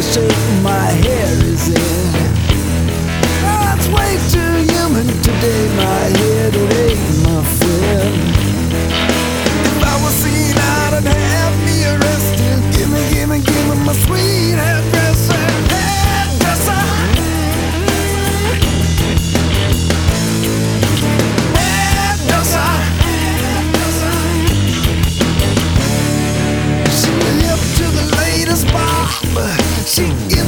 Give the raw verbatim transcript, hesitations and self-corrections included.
shape my hair is in. That's way too human today, my head, it ain't my friend. If I was seen out and have me arrested, give me, give me, give me my sweet hairdresser. Hairdresser, hairdresser. She hip to the latest pop. She